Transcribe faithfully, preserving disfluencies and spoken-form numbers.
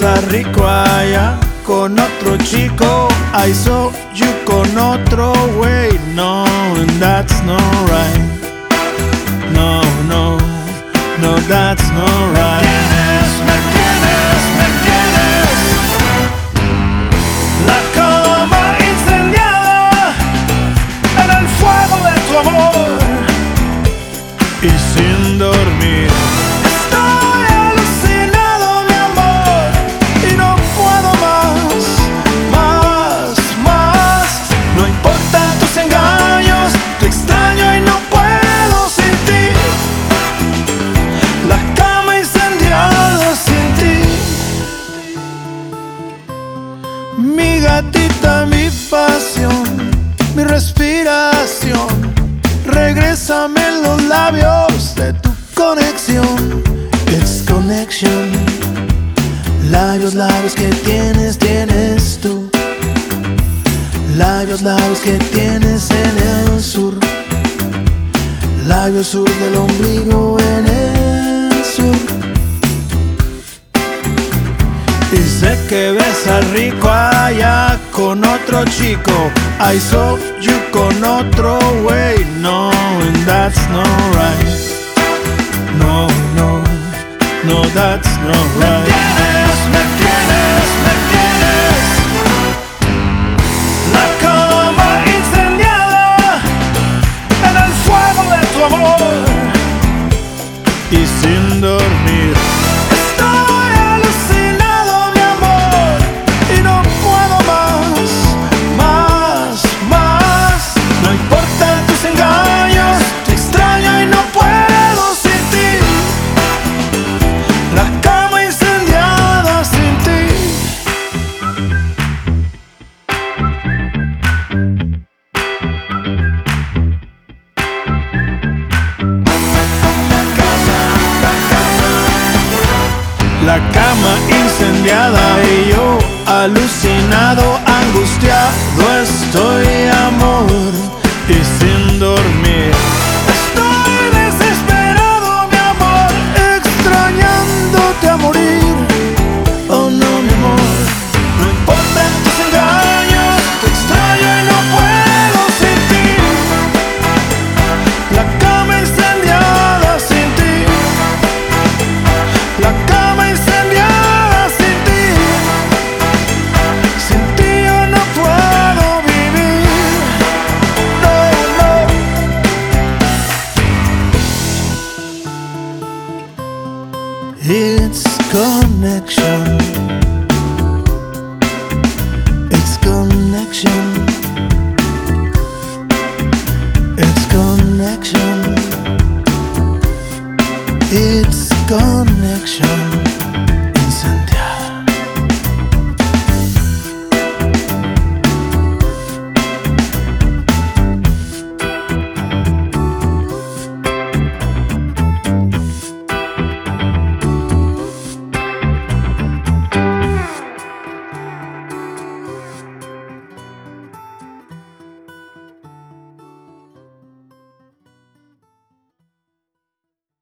besa rico allá con otro chico. I saw you con otro güey. No, and that's not right. No, no, no, that's not right. Me tienes, me tienes, La cama incendiada en el fuego de tu amor y sin dormir. Estoy alucinado, mi amor, y no puedo más, más, más. No importan tus engaños, te extraño y no puedo sin ti. La cama incendiada sin ti. Mi gatita, mi pasión, mi respiración. Regrésame los labios de tu conexión. It's connection. Labios, labios que tienes, tienes tú. Labios, labios que tienes en el sur. Labios sur del ombligo en el sur. Y sé que besa rico allá con otro chico. I saw you con otro güey. No, and that's not right. No, no, no, that's not right. me tienes, me tienes, me tienes. La cama incendiada en el fuego de tu amor y sin dormir. Estoy alucinado, mi amor, y no puedo más, más, más. No importan tus engaños, te extraño y no puedo sin ti. La cama incendiada sin ti. La cama incendiada y yo alucinado, angustiado estoy, amor, y sin dormir. Estoy desesperado, mi amor, extrañándote a morir. Oh no, mi amor, no importan tus engaños, te extraño y no puedo sin ti. La cama incendiada sin ti. La cama incendiada sin ti. Sin ti yo no puedo vivir. No, no. It's connection. It's connection. It's connection.